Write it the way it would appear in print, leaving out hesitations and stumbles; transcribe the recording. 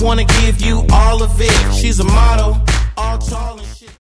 wanna give you all of it. She's a model, all tall and shit.